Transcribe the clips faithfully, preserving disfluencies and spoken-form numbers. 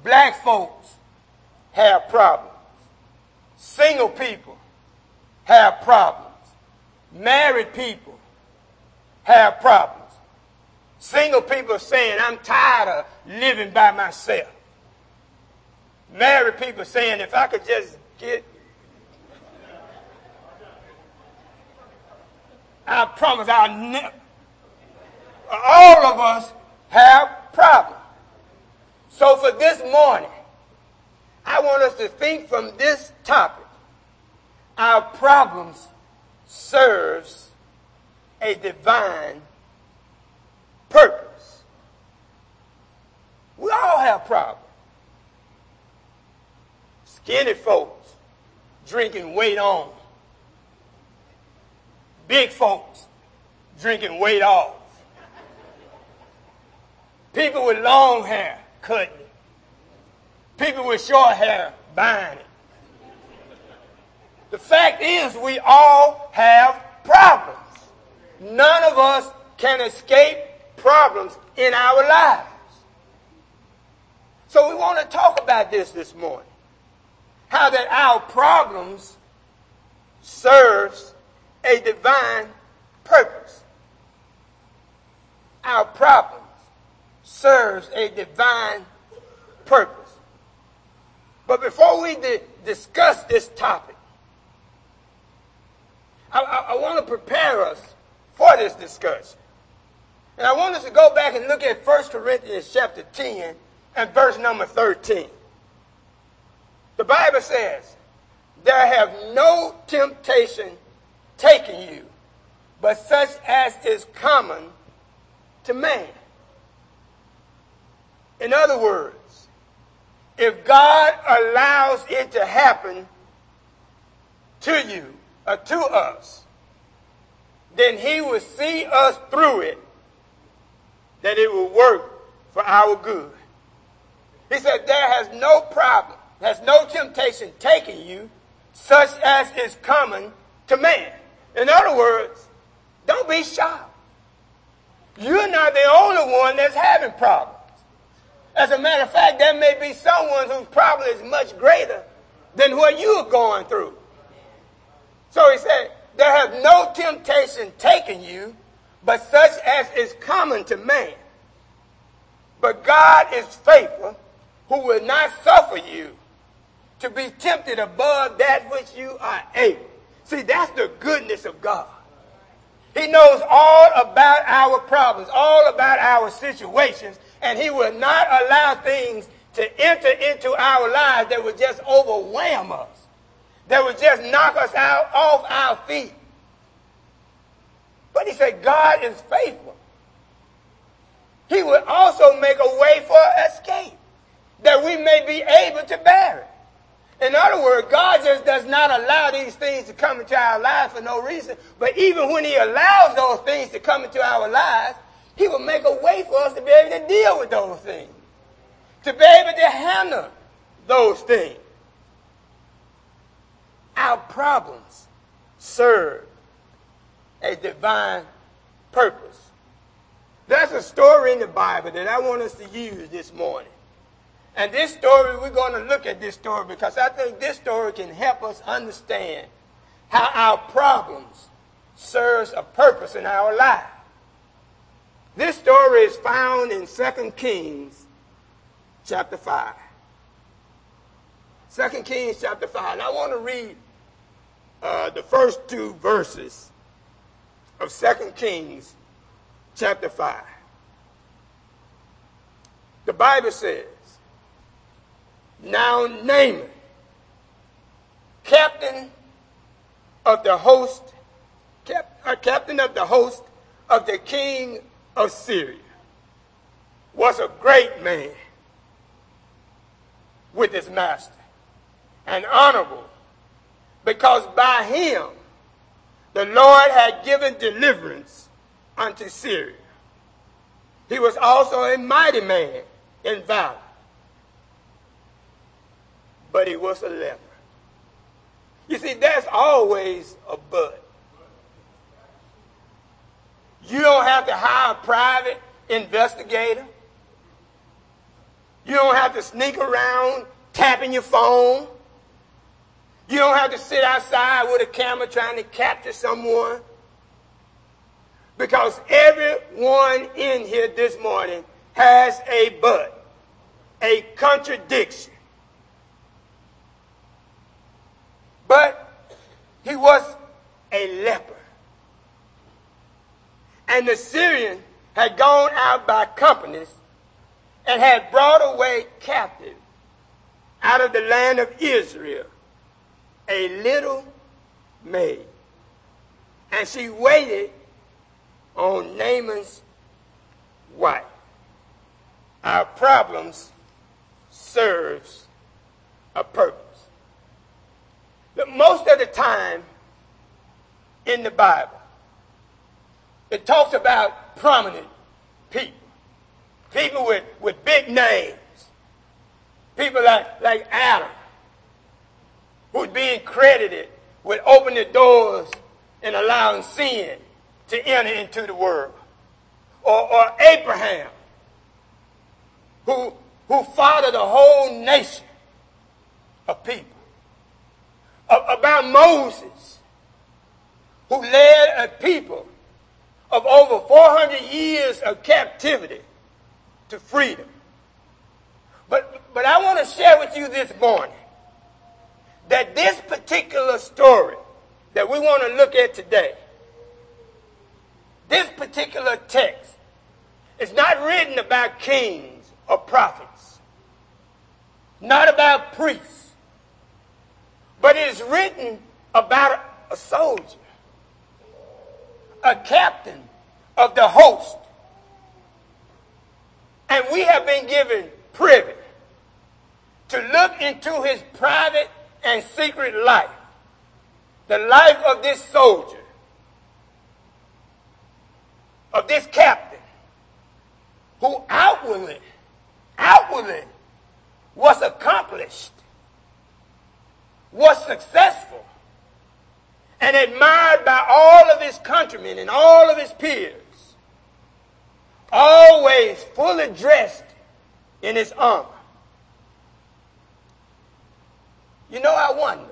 Black folks have problems. Single people have problems. Married people have problems. Single people are saying, I'm tired of living by myself. Married people saying, if I could just get, I promise I'll never. All of us have problems. So for this morning, I want us to think from this topic. Our problems serves a divine purpose. We all have problems. Skinny folks drinking weight on. Big folks drinking weight off. People with long hair cutting it. People with short hair buying it. The fact is we all have problems. None of us can escape problems in our lives. So we want to talk about this this morning. How that our problems serves a divine purpose. Our problems serves a divine purpose. But before we di- discuss this topic, I, I, I want to prepare us for this discussion. And I want us to go back and look at First Corinthians chapter ten and verse number thirteen. The Bible says, there have no temptation taken you, but such as is common to man. In other words, if God allows it to happen to you or to us, then he will see us through it, that it will work for our good. He said there has no problem, has no temptation taken you, such as is common to man. In other words, don't be shocked. You're not the only one that's having problems. As a matter of fact, there may be someone whose problem is much greater than what you are going through. So he said, there has no temptation taken you, but such as is common to man. But God is faithful, who will not suffer you to be tempted above that which you are able. See, that's the goodness of God. He knows all about our problems, all about our situations, and he will not allow things to enter into our lives that would just overwhelm us, that would just knock us out off our feet. But he said God is faithful. He will also make a way for escape, that we may be able to bear it. In other words, God just does not allow these things to come into our lives for no reason. But even when he allows those things to come into our lives, he will make a way for us to be able to deal with those things, to be able to handle those things. Our problems serve a divine purpose. There's a story in the Bible that I want us to use this morning. And this story, we're going to look at this story because I think this story can help us understand how our problems serves a purpose in our life. This story is found in Second Kings chapter five. Second Kings chapter five. And I want to read uh, the first two verses of Second Kings chapter five. The Bible says, now Naaman, captain of the host, cap, uh, captain of the host of the king of Syria, was a great man with his master, and honorable, because by him the Lord had given deliverance unto Syria. He was also a mighty man in valor, but he was a leper. You see, there's always a but. You don't have to hire a private investigator. You don't have to sneak around tapping your phone. You don't have to sit outside with a camera trying to capture someone. Because everyone in here this morning has a but, a contradiction. But he was a leper. And the Syrian had gone out by companies and had brought away captive out of the land of Israel a little maid. And she waited on Naaman's wife. Our problems serves a purpose. But most of the time in the Bible, it talks about prominent people. People with, with big names. People like, like Adam, who's being credited with opening the doors and allowing sin to enter into the world. Or, or Abraham, who, who fathered a whole nation of people. About Moses, who led a people of over four hundred years of captivity to freedom. But, but I want to share with you this morning that this particular story that we want to look at today, this particular text, is not written about kings or prophets, not about priests, but it is written about a soldier, a captain of the host. And we have been given privy to look into his private and secret life, the life of this soldier, of this captain, who outwardly, outwardly was accomplished, was successful, and admired by all of his countrymen and all of his peers, always fully dressed in his armor. You know, I wonder,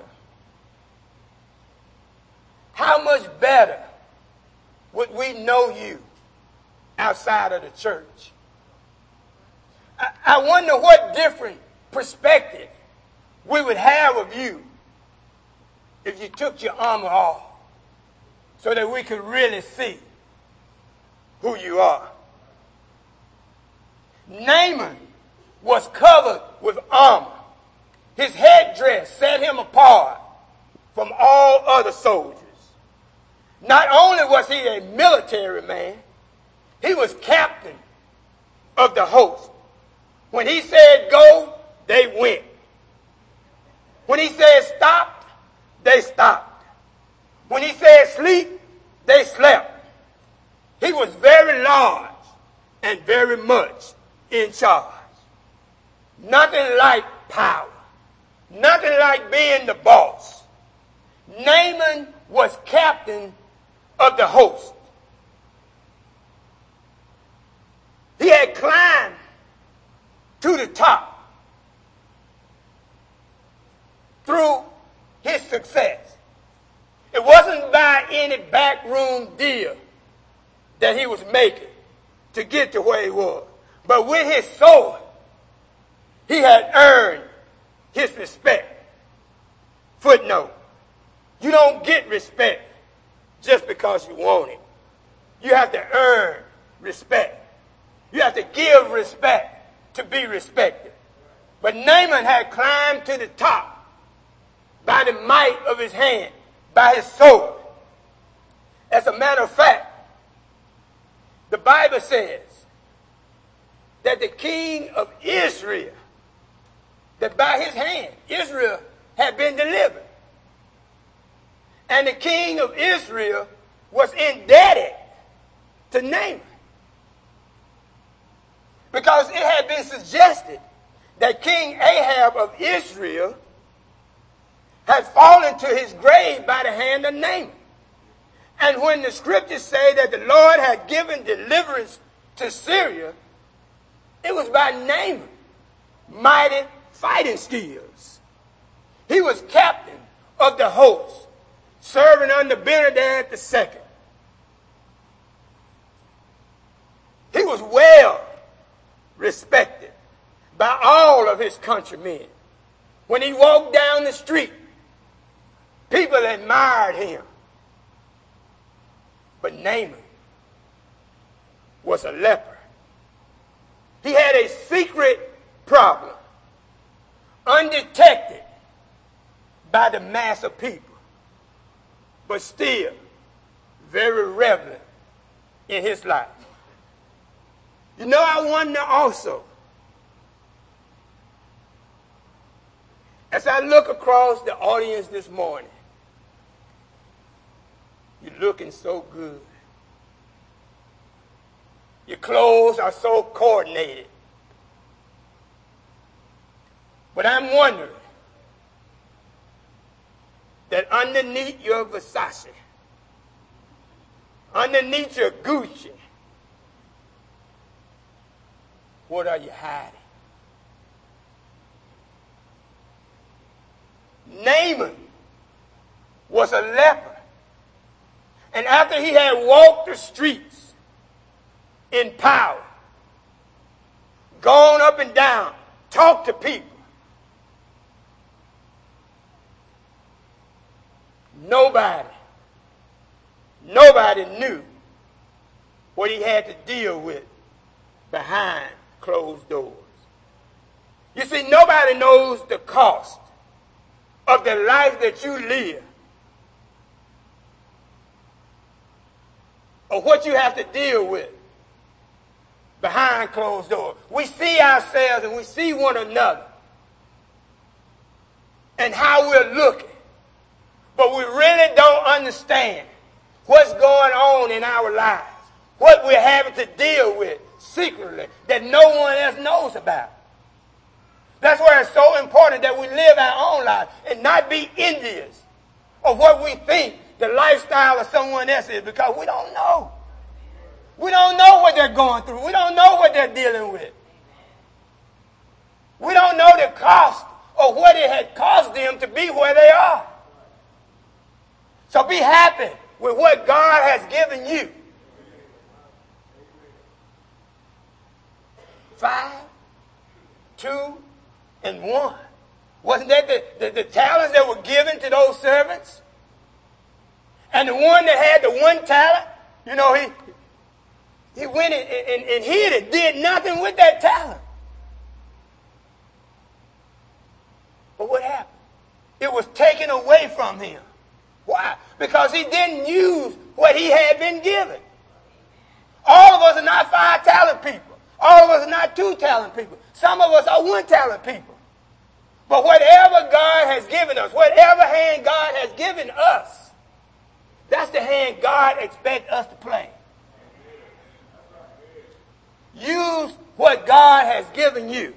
how much better would we know you outside of the church? I, I wonder what different perspective we would have of you if you took your armor off so that we could really see who you are. Naaman was covered with armor. His headdress set him apart from all other soldiers. Not only was he a military man, he was captain of the host. When he said go, they went. When he said stop, they stopped. When he said sleep, they slept. He was very large and very much in charge. Nothing like power. Nothing like being the boss. Naaman was captain of the host. He had climbed to the top through his success. It wasn't by any backroom deal that he was making to get to where he was. But with his sword, he had earned his respect. Footnote: you don't get respect just because you want it. You have to earn respect. You have to give respect to be respected. But Naaman had climbed to the top by the might of his hand, by his sword. As a matter of fact, the Bible says that the king of Israel, that by his hand, Israel had been delivered. And the king of Israel was indebted to Naaman. Because it had been suggested that King Ahab of Israel had fallen to his grave by the hand of Naaman. And when the scriptures say that the Lord had given deliverance to Syria, it was by Naaman mighty fighting skills. He was captain of the host, serving under Benhadad the second. He was well respected by all of his countrymen. When he walked down the street, people admired him. But Naaman was a leper. He had a secret problem, undetected by the mass of people, but still very relevant in his life. You know, I wonder also, as I look across the audience this morning, you're looking so good. Your clothes are so coordinated. But I'm wondering that underneath your Versace, underneath your Gucci, what are you hiding? Naaman was a leper. And after he had walked the streets in power, gone up and down, talked to people, nobody, nobody knew what he had to deal with behind closed doors. You see, nobody knows the cost of the life that you live, or what you have to deal with behind closed doors. We see ourselves and we see one another and how we're looking, but we really don't understand what's going on in our lives, what we're having to deal with secretly that no one else knows about. That's why it's so important that we live our own life and not be envious of what we think the lifestyle of someone else is, because we don't know. We don't know what they're going through. We don't know what they're dealing with. We don't know the cost of what it had cost them to be where they are. So be happy with what God has given you. Five, two, and one. Wasn't that the, the, the talents that were given to those servants? And the one that had the one talent, you know, he he went and, and, and hid it, did nothing with that talent. But what happened? It was taken away from him. Why? Because he didn't use what he had been given. All of us are not five talent people. All of us are not two talent people. Some of us are one talent people. But whatever God has given us, whatever hand God has given us, that's the hand God expects us to play. Use what God has given you.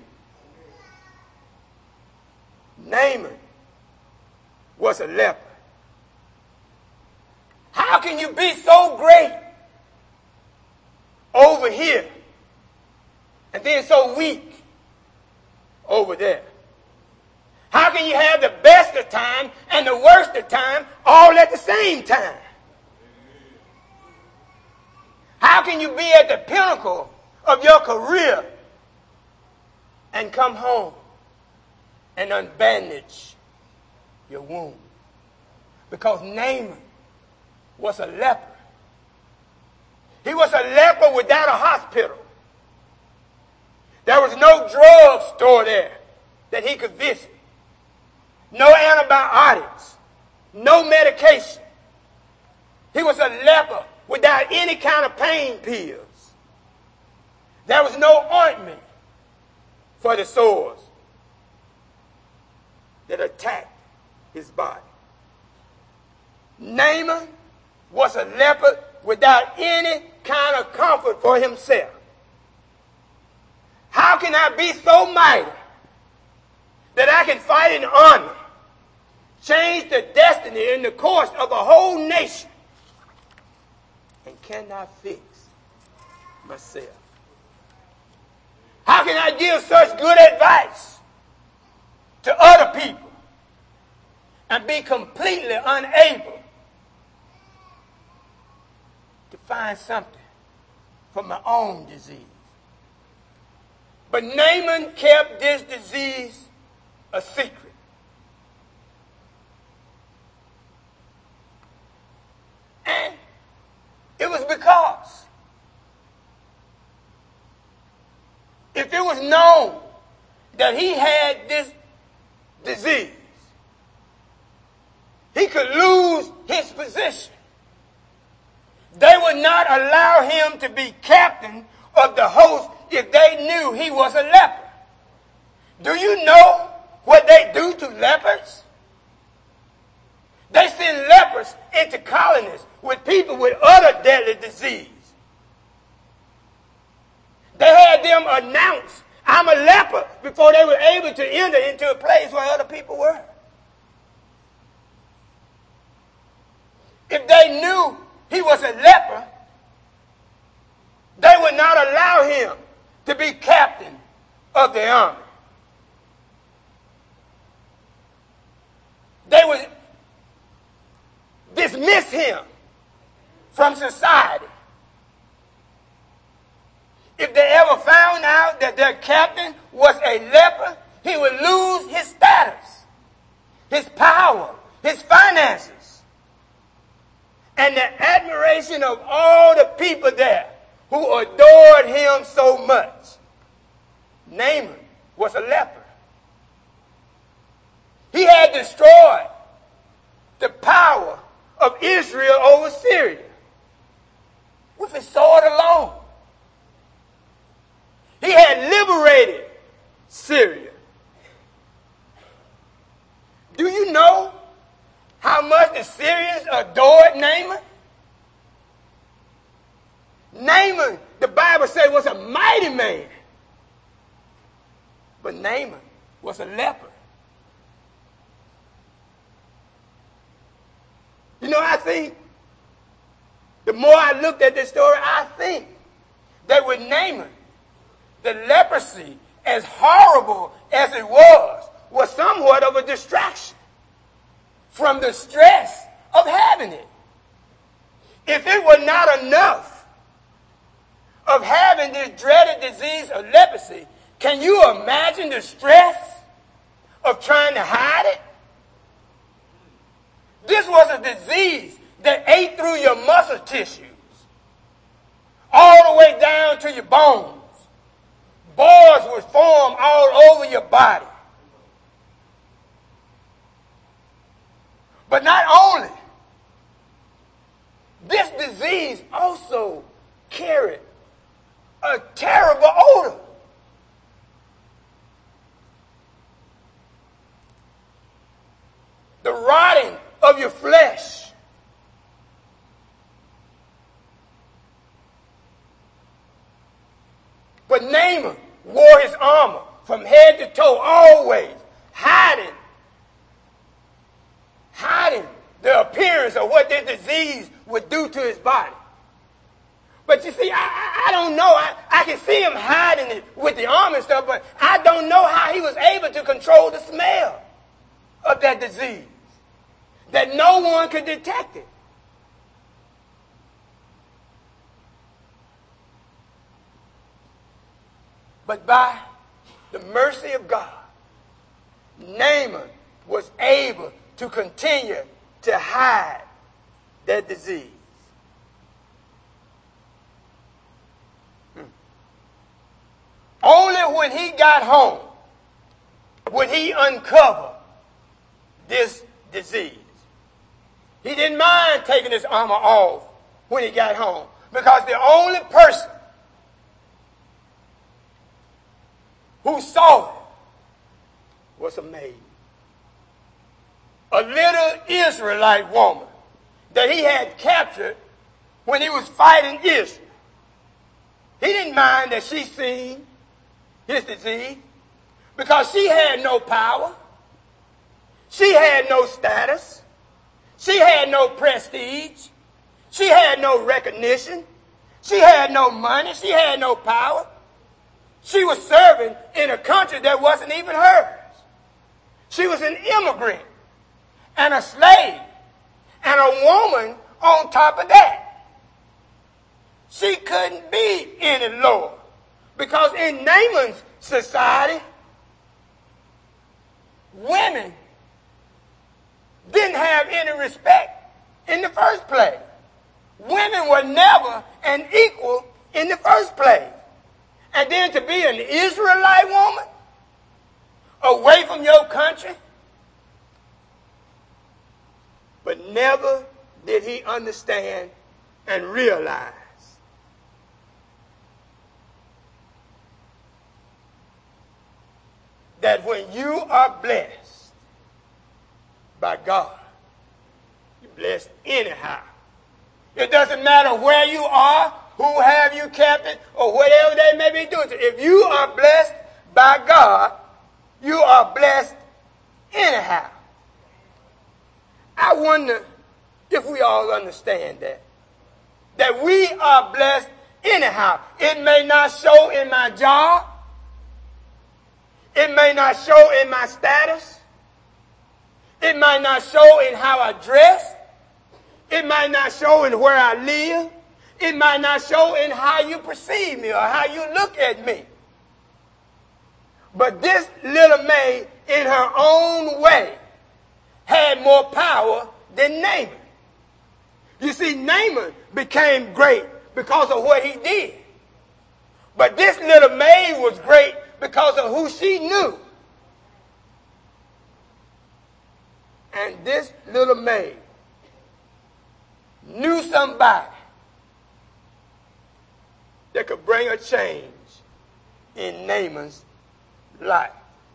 Naaman was a leper. How can you be so great over here and then so weak over there? How can you have the best of time and the worst of time all at the same time? How can you be at the pinnacle of your career and come home and unbandage your wound? Because Naaman was a leper. He was a leper without a hospital. There was no drug store there that he could visit. No antibiotics. No medication. He was a leper without any kind of pain pills. There was no ointment for the sores that attacked his body. Naaman was a leper without any kind of comfort for himself. How can I be so mighty that I can fight an army, change the destiny and the course of a whole nation, and cannot fix myself? How can I give such good advice to other people and be completely unable to find something for my own disease? But Naaman kept this disease a secret. And it was because if it was known that he had this disease, he could lose his position. They would not allow him to be captain of the host if they knew he was a leper. Do you know what they do to lepers? They send lepers into colonies with people with other deadly disease. They had them announce, I'm a leper, before they were able to enter into a place where other people were. If they knew he was a leper, they would not allow him to be captain of the army. They would dismiss him from society. If they ever found out that their captain was a leper, he would lose his status, his power, his finances, and the admiration of all the people there who adored him so much. Naaman was a leper. He had destroyed the power of Israel over Syria with his sword alone. He had liberated Syria. Do you know how much the Syrians adored Naaman? Naaman, the Bible says, was a mighty man. But Naaman was a leper. You know, I think, the more I looked at this story, I think that with Naaman, the leprosy, as horrible as it was, was somewhat of a distraction from the stress of having it. If it were not enough of having this dreaded disease of leprosy, can you imagine the stress of trying to hide it? This was a disease that ate through your muscle tissues, all the way down to your bones. Boils would form all over your body. But not only, this disease also carried a terrible odor. The rotting of your flesh. But Naaman wore his armor from head to toe, always hiding, hiding the appearance of what this disease would do to his body. But you see, I, I, I don't know. I, I can see him hiding it with the armor and stuff, but I don't know how he was able to control the smell of that disease, that no one could detect it. But by the mercy of God, Naaman was able to continue to hide that disease. Hmm. Only when he got home would he uncover this disease. He didn't mind taking his armor off when he got home, because the only person who saw it was a maid. A little Israelite woman that he had captured when he was fighting Israel. He didn't mind that she seen his disease, because she had no power. She had no status. She had no prestige. She had no recognition. She had no money. She had no power. She was serving in a country that wasn't even hers. She was an immigrant and a slave and a woman on top of that. She couldn't be any lower because in Naaman's society, women didn't have any respect in the first place. Women were never an equal in the first place. And then to be an Israelite woman away from your country. But never did he understand and realize that when you are blessed by God, you're blessed anyhow. It doesn't matter where you are, who have you captive, or whatever they may be doing. If you are blessed by God, you are blessed anyhow. I wonder if we all understand that. That we are blessed anyhow. It may not show in my job. It may not show in my status. It might not show in how I dress. It might not show in where I live. It might not show in how you perceive me or how you look at me. But this little maid, in her own way, had more power than Naaman. You see, Naaman became great because of what he did. But this little maid was great because of who she knew. And this little maid knew somebody that could bring a change in Naaman's life.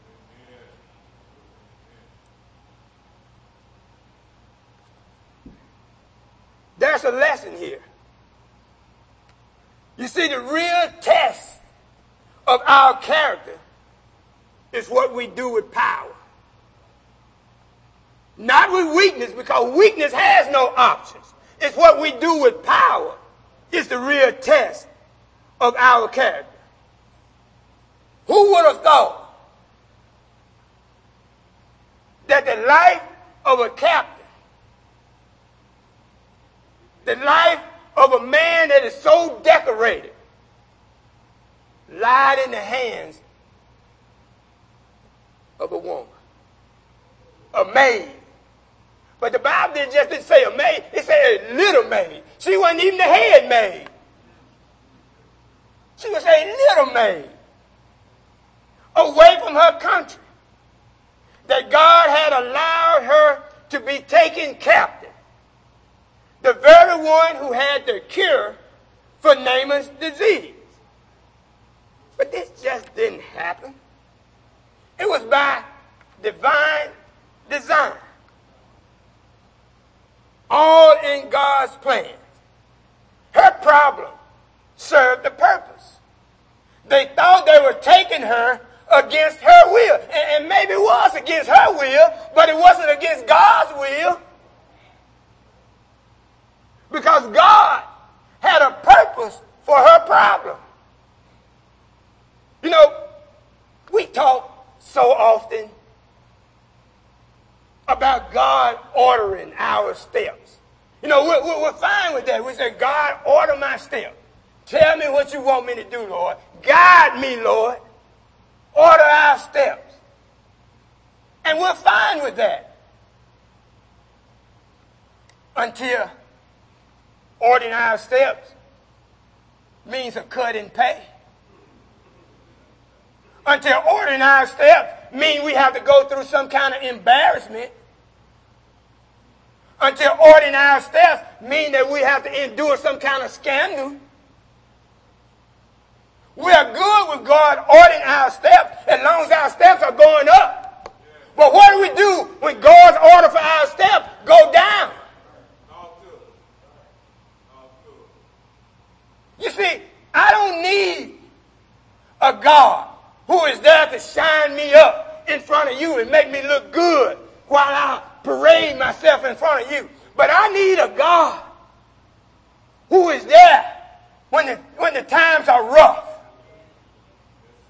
There's a lesson here. You see, the real test of our character is what we do with power. Not with weakness, because weakness has no options. It's what we do with power is the real test of our character. Who would have thought that the life of a captain, the life of a man that is so decorated, lied in the hands of a woman, a maid? But the Bible didn't just didn't say a maid, it said a little maid. She wasn't even the head maid. She was a little maid away from her country that God had allowed her to be taken captive. The very one who had the cure for Naaman's disease. But this just didn't happen. It was by divine design. All in God's plan. Her problem served the purpose. They thought they were taking her against her will. And, and maybe it was against her will, but it wasn't against God's will. Because God had a purpose for her problem. You know, we talk so often about God ordering our steps. You know, we're, we're fine with that. We say, God, order my steps. Tell me what you want me to do, Lord. Guide me, Lord. Order our steps. And we're fine with that. Until ordering our steps means a cut in pay. Until ordering our steps means we have to go through some kind of embarrassment. Until ordering our steps means that we have to endure some kind of scandal. We are good with God ordering our steps as long as our steps are going up. But what do we do when God's order for our steps go down? You see, I don't need a God who is there to shine me up in front of you and make me look good while I parade myself in front of you. But I need a God who is there when the, when the times are rough.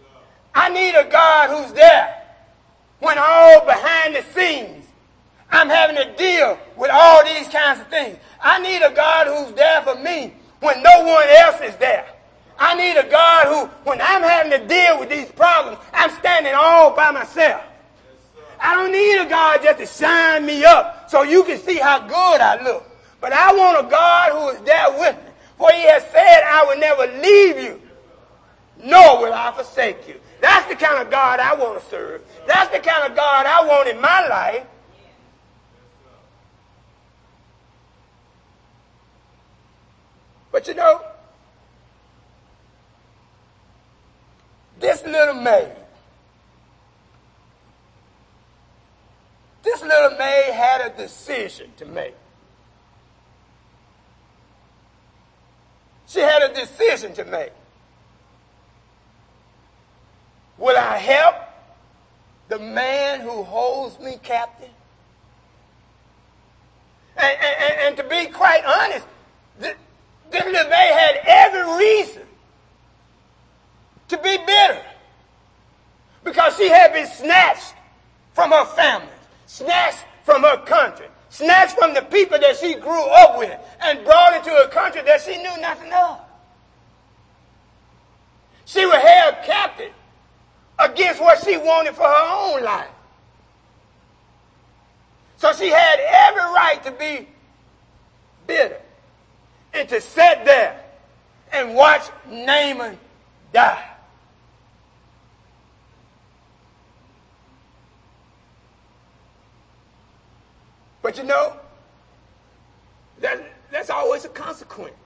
I need a God who's there when all behind the scenes I'm having to deal with all these kinds of things. I need a God who's there for me when no one else is there. I need a God who, when I'm having to deal with these problems, I'm standing all by myself. I don't need a God just to shine me up so you can see how good I look. But I want a God who is there with me. For he has said, I will never leave you, nor will I forsake you. That's the kind of God I want to serve. That's the kind of God I want in my life. But you know, this little maid, this little maid had a decision to make. She had a decision to make. Will I help the man who holds me captive? And, and, and to be quite honest, this, this little maid had every reason to be bitter, because she had been snatched from her family, snatched from her country, snatched from the people that she grew up with, and brought into a country that she knew nothing of. She was held captive against what she wanted for her own life. So she had every right to be bitter and to sit there and watch Naaman die. But you know, that, that's always a consequence.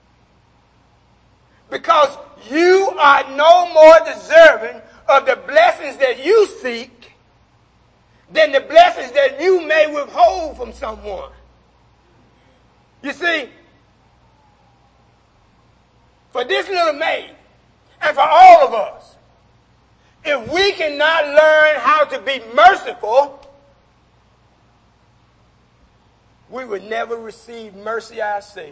Because you are no more deserving of the blessings that you seek than the blessings that you may withhold from someone. You see, for this little maid, and for all of us, if we cannot learn how to be merciful, we would never receive mercy ourselves.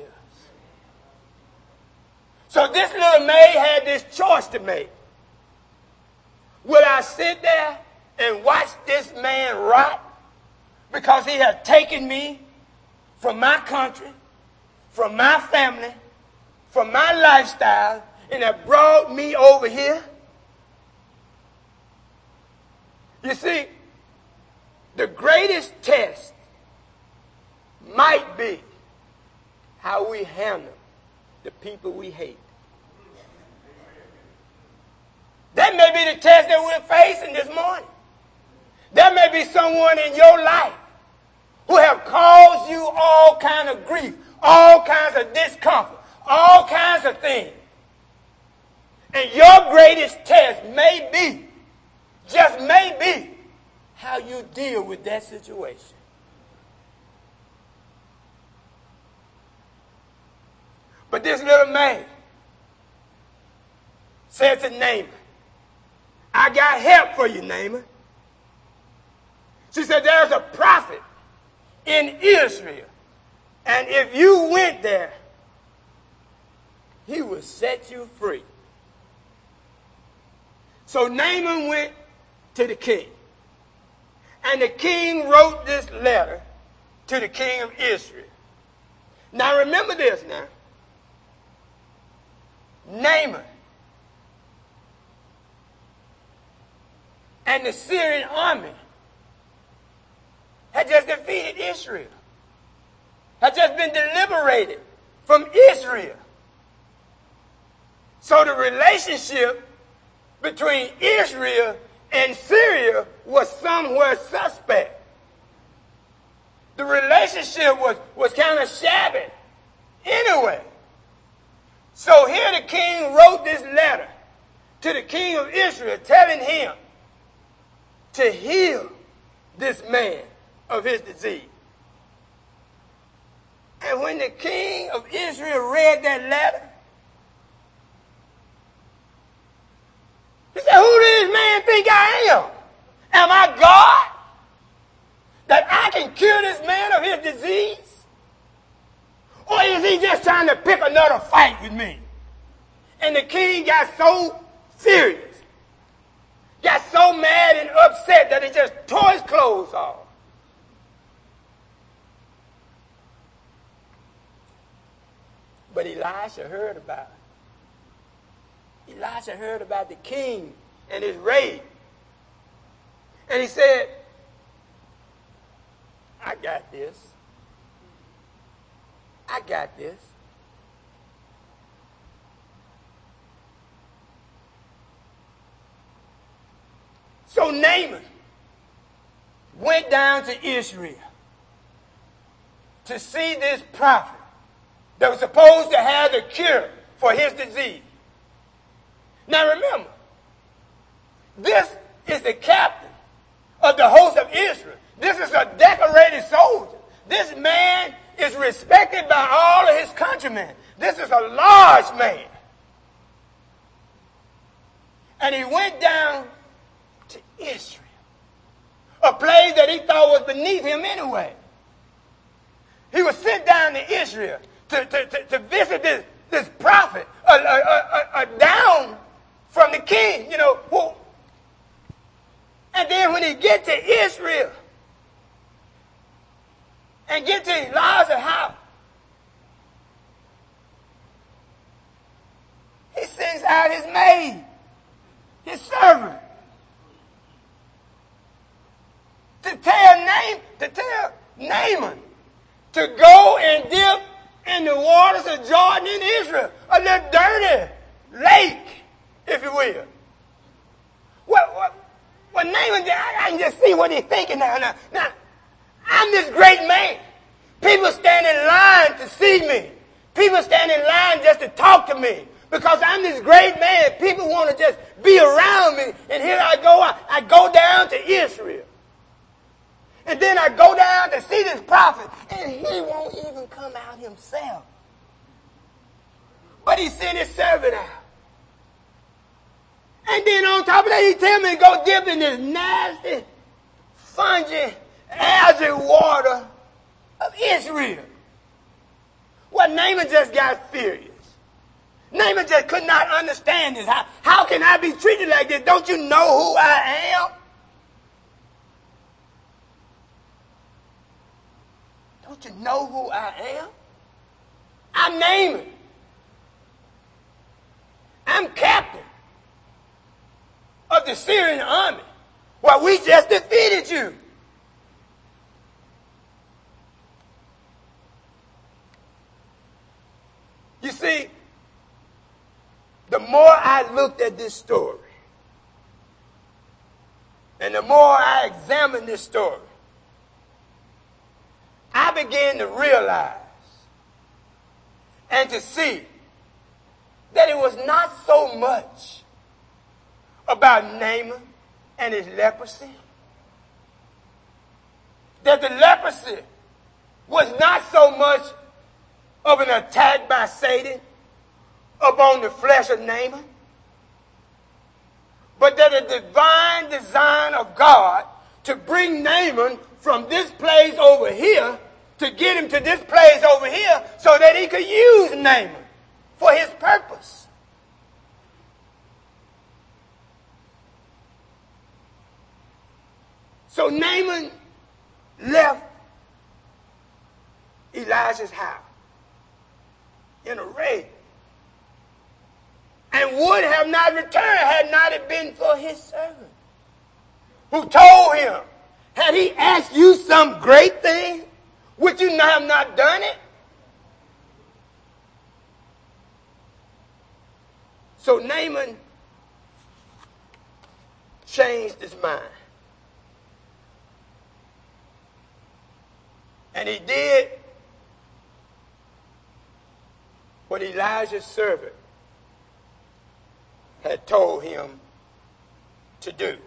So this little maid had this choice to make. Will I sit there and watch this man rot because he has taken me from my country, from my family, from my lifestyle, and have brought me over here? You see, the greatest test might be how we handle the people we hate. That may be the test that we're facing this morning. There may be someone in your life who have caused you all kinds of grief, all kinds of discomfort, all kinds of things. And your greatest test may be, just may be, how you deal with that situation. But this little maid said to Naaman, I got help for you, Naaman. She said, there's a prophet in Israel, and if you went there, he will set you free. So Naaman went to the king, and the king wrote this letter to the king of Israel. Now remember this now. Naaman and the Syrian army had just defeated Israel, had just been liberated from Israel. So the relationship between Israel and Syria was somewhere suspect. The relationship was, was kind of shabby anyway. So here the king wrote this letter to the king of Israel telling him to heal this man of his disease. And when the king of Israel read that letter, he said, who does this man think I am? Am I God? That I can cure this man of his disease? Or is he just trying to pick another fight with me? And the king got so furious so mad and upset that he just tore his clothes off. But Elisha heard about it. Elisha heard about the king and his raid. And he said, I got this. I got this. So Naaman went down to Israel to see this prophet that was supposed to have the cure for his disease. Now remember, this is the captain of the host of Israel. This is a decorated soldier. This man is respected by all of his countrymen. This is a large man. And he went down to Israel, a place that he thought was beneath him anyway. He was sent down to Israel to, to, to, to visit this, this prophet, a, a, a, a down from the king, you know. Who, and then when he get to Israel and get to Elijah's house, he sends out his maid, his servant, to tell Naaman, to tell Naaman to go and dip in the waters of Jordan in Israel, a little dirty lake, if you will. What, what, what Naaman, I, I can just see what he's thinking now. Now, now, I'm this great man. People stand in line to see me. People stand in line just to talk to me. Because I'm this great man. People want to just be around me. And here I go. I, I go down to Israel. And then I go down to see this prophet. And he won't even come out himself. But he sent his servant out. And then on top of that, he tell me to go dip in this nasty, fungy, algae water of Israel. Well, Naaman just got furious. Naaman just could not understand this. How, how can I be treated like this? Don't you know who I am? Don't you know who I am? I'm Naaman. I'm captain of the Syrian army. Well, we just defeated you. You see, the more I looked at this story, and the more I examined this story, I began to realize and to see that it was not so much about Naaman and his leprosy. That the leprosy was not so much of an attack by Satan upon the flesh of Naaman, but that a divine design of God to bring Naaman from this place over here to get him to this place over here so that he could use Naaman for his purpose. So Naaman left Elijah's house in a rage and would have not returned had not it been for his servant, who told him, had he asked you some great thing, would you not have not done it? So Naaman changed his mind. And he did what Elijah's servant had told him to do.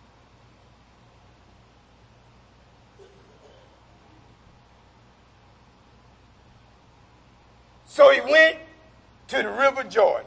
So he went to the river Jordan.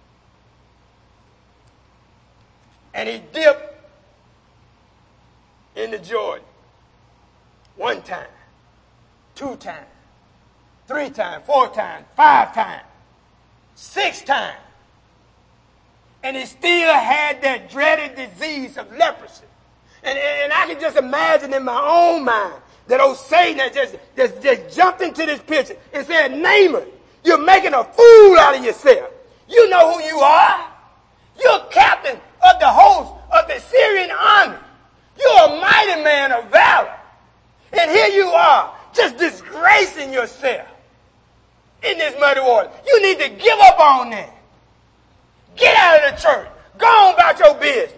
And he dipped in the Jordan one time, two times, three times, four times, five times, six times. And he still had that dreaded disease of leprosy. And, and I can just imagine in my own mind that old Satan had just, just, just jumped into this picture and said, Naaman, you're making a fool out of yourself. You know who you are. You're captain of the host of the Syrian army. You're a mighty man of valor. And here you are, just disgracing yourself in this muddy water. You need to give up on that. Get out of the church. Go on about your business.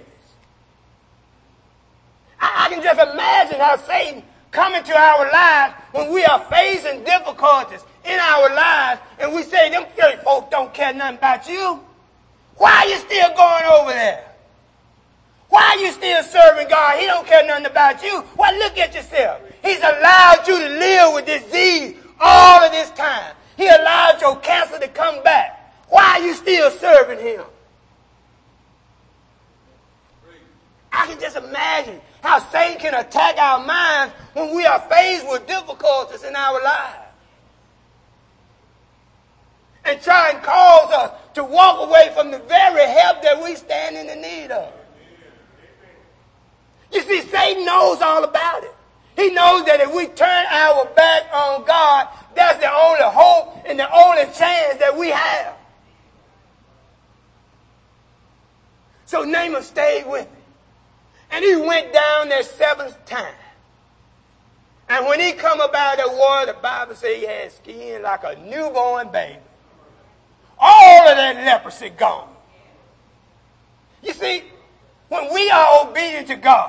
I, I can just imagine how Satan come into our lives when we are facing difficulties in our lives and we say, them church folks don't care nothing about you. Why are you still going over there? Why are you still serving God? He don't care nothing about you. Well, look at yourself. He's allowed you to live with disease all of this time. He allowed your cancer to come back. Why are you still serving him? I can just imagine how Satan can attack our minds when we are faced with difficulties in our lives. And try and cause us to walk away from the very help that we stand in the need of. You see, Satan knows all about it. He knows that if we turn our back on God, that's the only hope and the only chance that we have. So Naaman stayed with him. And he went down that seventh time. And when he come up out of that water, the Bible says he had skin like a newborn baby. All of that leprosy gone. You see, when we are obedient to God,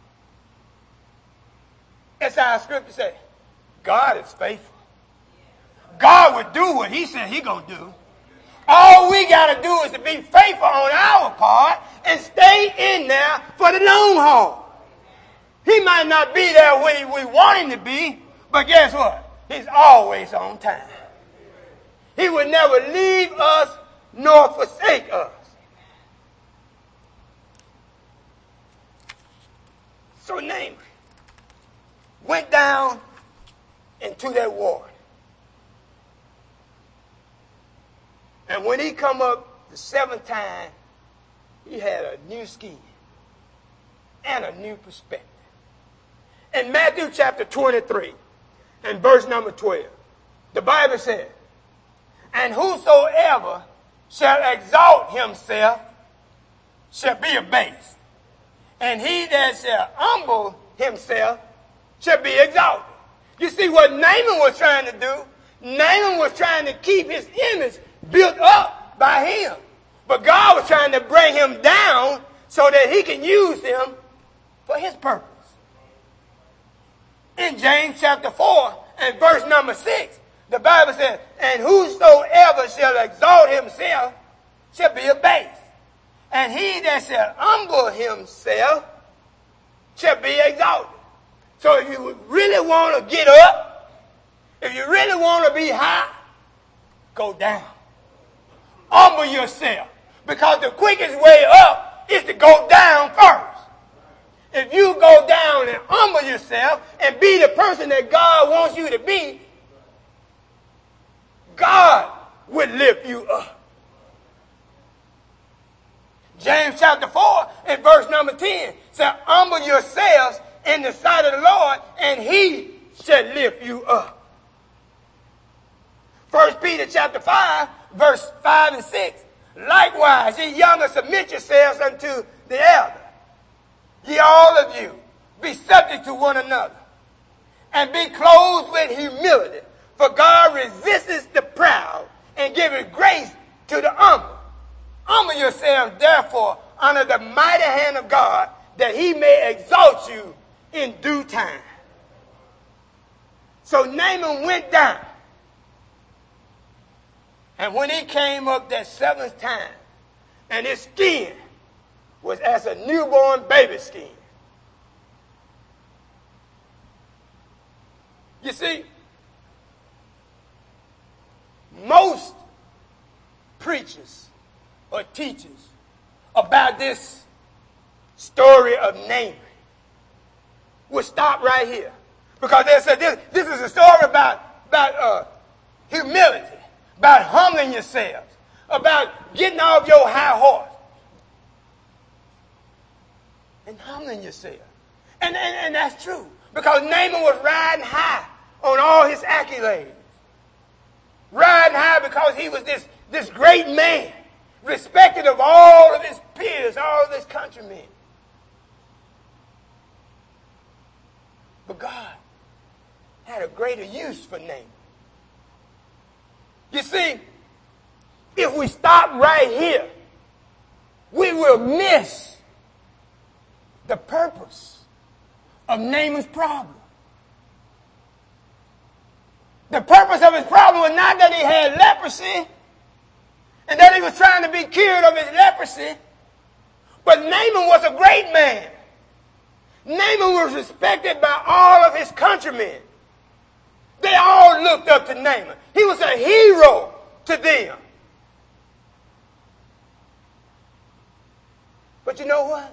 as our scripture says, God is faithful. God would do what he said he gonna do. All we got to do is to be faithful on our part and stay in there for the long haul. He might not be there when we want him to be, but guess what? He's always on time. He would never leave us nor forsake us. So Naaman went down into that water. And when he come up the seventh time, he had a new skin and a new perspective. In Matthew chapter twenty-three and verse number twelve, the Bible says, and whosoever shall exalt himself shall be abased, and he that shall humble himself shall be exalted. You see what Naaman was trying to do? Naaman was trying to keep his image built up by him. But God was trying to bring him down so that he can use him for his purpose. In James chapter four and verse number six, the Bible says, and whosoever shall exalt himself shall be abased, and he that shall humble himself shall be exalted. So if you really want to get up, if you really want to be high, go down. Humble yourself. Because the quickest way up is to go down first. If you go down and humble yourself and be the person that God wants you to be, God will lift you up. James chapter four and verse number ten says, humble yourselves in the sight of the Lord, and he shall lift you up. First Peter chapter five, verse five and six. Likewise, ye younger, submit yourselves unto the elder. Ye all of you, be subject to one another, and be clothed with humility. For God resists the proud, and giveth grace to the humble. Humble yourselves, therefore, under the mighty hand of God, that he may exalt you in due time. So Naaman went down. And when he came up that seventh time, and his skin was as a newborn baby skin. You see, most preachers or teachers about this story of Naaman will stop right here. Because they said this, this is a story about, about uh, humility, about humbling yourselves, about getting off your high horse. and humbling yourself. And, and, and that's true. Because Naaman was riding high on all his accolades. Riding high because he was this, this great man, respected of all of his peers, all of his countrymen. But God had a greater use for Naaman. You see, if we stop right here, we will miss the purpose of Naaman's problem. The purpose of his problem was not that he had leprosy and that he was trying to be cured of his leprosy, but Naaman was a great man. Naaman was respected by all of his countrymen. They all looked up to Naaman. He was a hero to them. But you know what?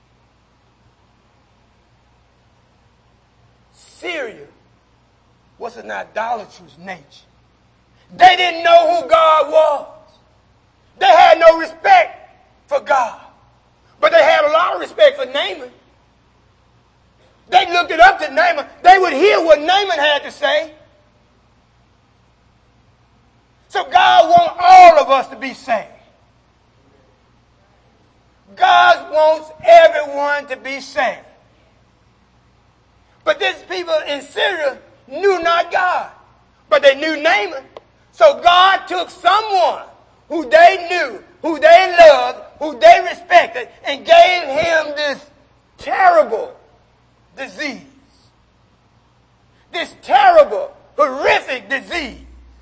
Syria was an idolatrous nation. They didn't know who God was. They had no respect for God. But they had a lot of respect for Naaman. They looked it up to Naaman. They would hear what Naaman had to say. So God wants all of us to be saved. God wants everyone to be saved. But these people in Syria knew not God, but they knew Naaman. So God took someone who they knew, who they loved, who they respected, and gave him this terrible disease. This terrible, horrific disease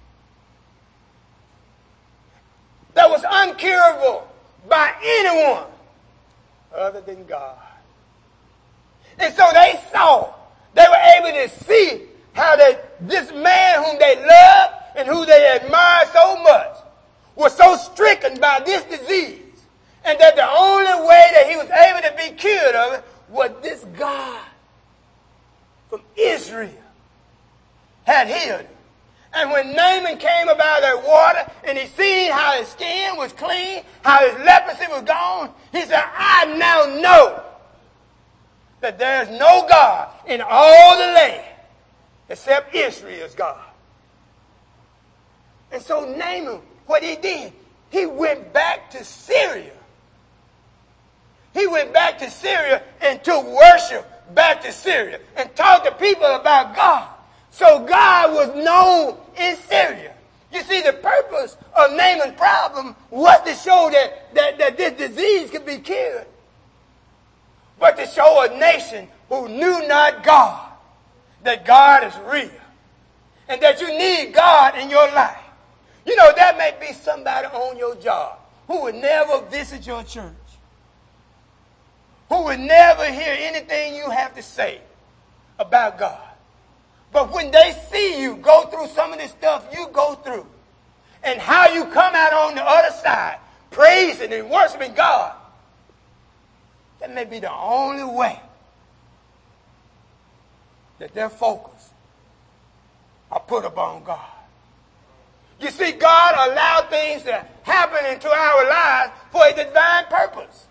that was uncurable by anyone other than God. And so they saw, they were able to see how that this man whom they loved and who they admired so much was so stricken by this disease, and that the only way that he was able to be cured of it was this God from Israel had healed him. And when Naaman came about that water and he seen how his skin was clean, how his leprosy was gone, he said, I now know that there's no God in all the land except Israel's God. And so Naaman, what he did, he went back to Syria. He went back to Syria and took worship back to Syria and taught the people about God. So God was known in Syria. You see, the purpose of Naaman's problem was to show that, that, that this disease could be cured, but to show a nation who knew not God, that God is real, and that you need God in your life. You know, there may be somebody on your job who would never visit your church, who would never hear anything you have to say about God. But when they see you go through some of this stuff you go through, and how you come out on the other side, praising and worshiping God, that may be the only way that their focus are put upon God. You see, God allowed things to happen into our lives for a divine purpose.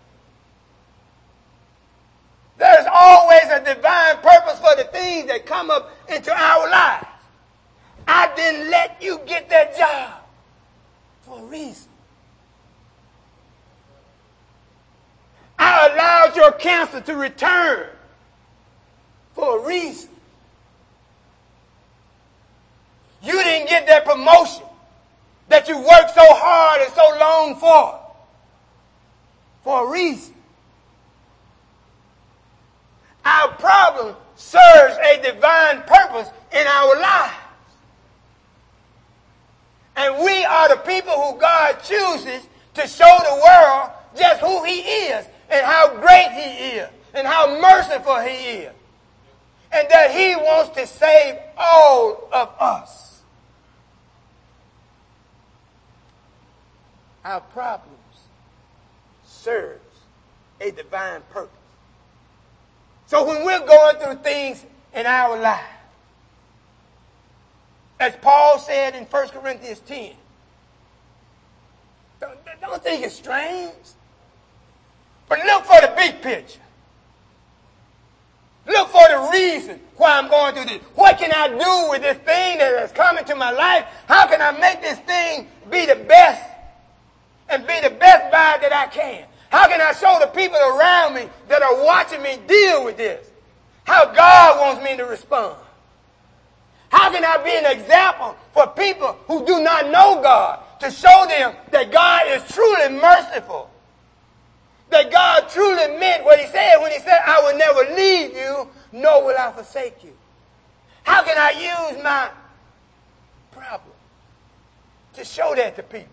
There's always a divine purpose for the things that come up into our lives. I didn't let you get that job for a reason. I allowed your cancer to return for a reason. You didn't get that promotion that you worked so hard and so long for, for a reason. Our problem serves a divine purpose in our lives. And we are the people who God chooses to show the world just who he is and how great he is and how merciful he is. And that he wants to save all of us. Our problems serves a divine purpose. So when we're going through things in our life, as Paul said in First Corinthians ten, don't, don't think it's strange, but look for the big picture. Look for the reason why I'm going through this. What can I do with this thing that has come into my life? How can I make this thing be the best and be the best buy that I can? How can I show the people around me that are watching me deal with this how God wants me to respond? How can I be an example for people who do not know God, to show them that God is truly merciful? That God truly meant what he said when he said, I will never leave you, nor will I forsake you. How can I use my problem to show that to people?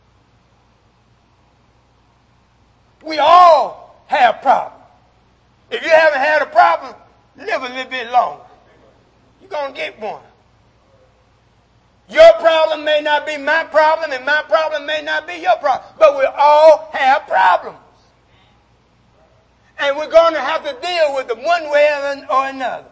We all have problems. If you haven't had a problem, live a little bit longer. You're going to get one. Your problem may not be my problem, and my problem may not be your problem. But we all have problems. And we're going to have to deal with them one way or another.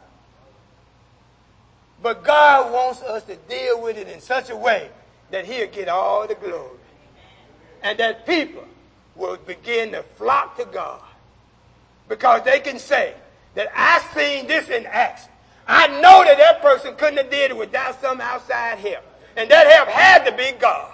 But God wants us to deal with it in such a way that he'll get all the glory. And that people will begin to flock to God. Because they can say that I seen this in action. I know that that person couldn't have did it without some outside help. And that help had to be God.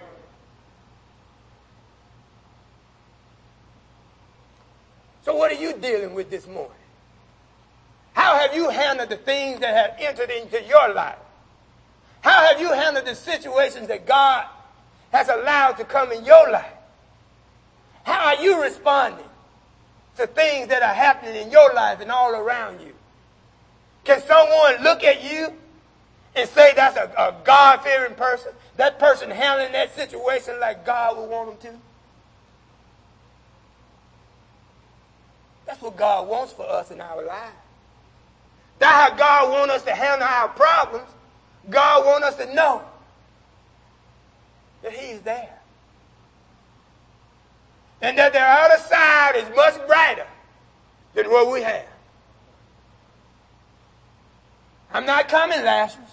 So what are you dealing with this morning? How have you handled the things that have entered into your life? How have you handled the situations that God has allowed to come in your life? How are you responding to things that are happening in your life and all around you? Can someone look at you and say that's a, a God-fearing person? That person handling that situation like God would want them to? That's what God wants for us in our lives. That's how God wants us to handle our problems. God wants us to know that he's there. And that the other side is much brighter than what we have. I'm not coming, Lazarus.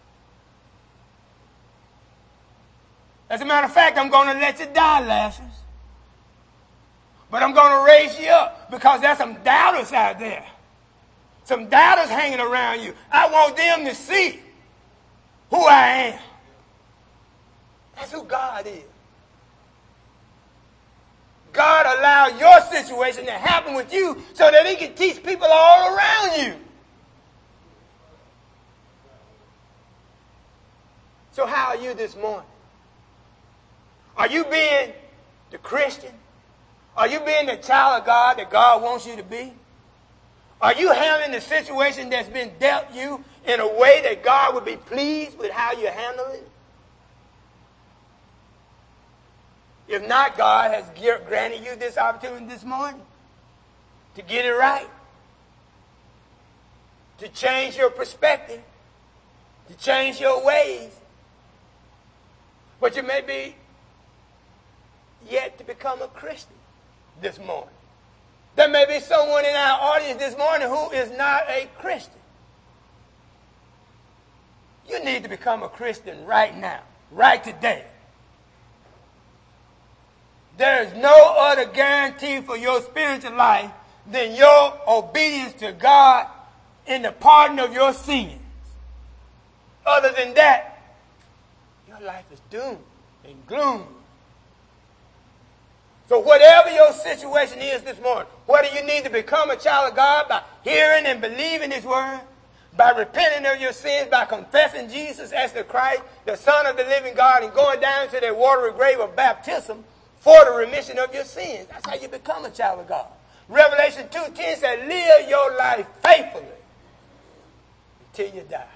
As a matter of fact, I'm going to let you die, Lazarus. But I'm going to raise you up because there's some doubters out there. Some doubters hanging around you. I want them to see who I am. That's who God is. God allowed your situation to happen with you so that he can teach people all around you. So how are you this morning? Are you being the Christian? Are you being the child of God that God wants you to be? Are you handling the situation that's been dealt you in a way that God would be pleased with how you handle it? If not, God has granted you this opportunity this morning to get it right, to change your perspective, to change your ways. But you may be yet to become a Christian this morning. There may be someone in our audience this morning who is not a Christian. You need to become a Christian right now, right today. There is no other guarantee for your spiritual life than your obedience to God in the pardon of your sins. Other than that, your life is doomed and gloom. So whatever your situation is this morning, whether you need to become a child of God by hearing and believing his word, by repenting of your sins, by confessing Jesus as the Christ, the Son of the living God, and going down to that watery grave of baptism for the remission of your sins. That's how you become a child of God. Revelation two ten says, live your life faithfully until you die.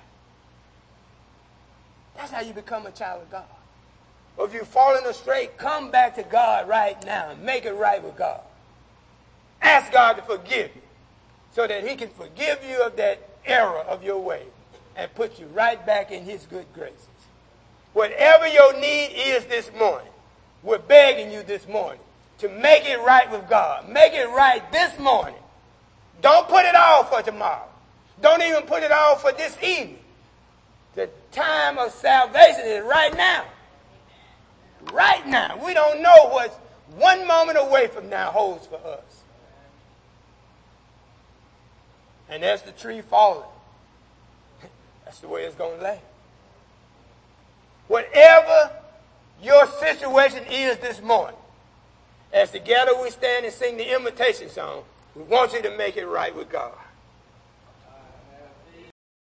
That's how you become a child of God. Or if you've fallen astray, come back to God right now and make it right with God. Ask God to forgive you so that he can forgive you of that error of your way and put you right back in his good graces. Whatever your need is this morning, we're begging you this morning to make it right with God. Make it right this morning. Don't put it off for tomorrow. Don't even put it off for this evening. The time of salvation is right now. Right now. We don't know what one moment away from now holds for us. And as the tree falling, that's the way it's going to lay. Whatever your situation is this morning, as together we stand and sing the invitation song, we want you to make it right with God.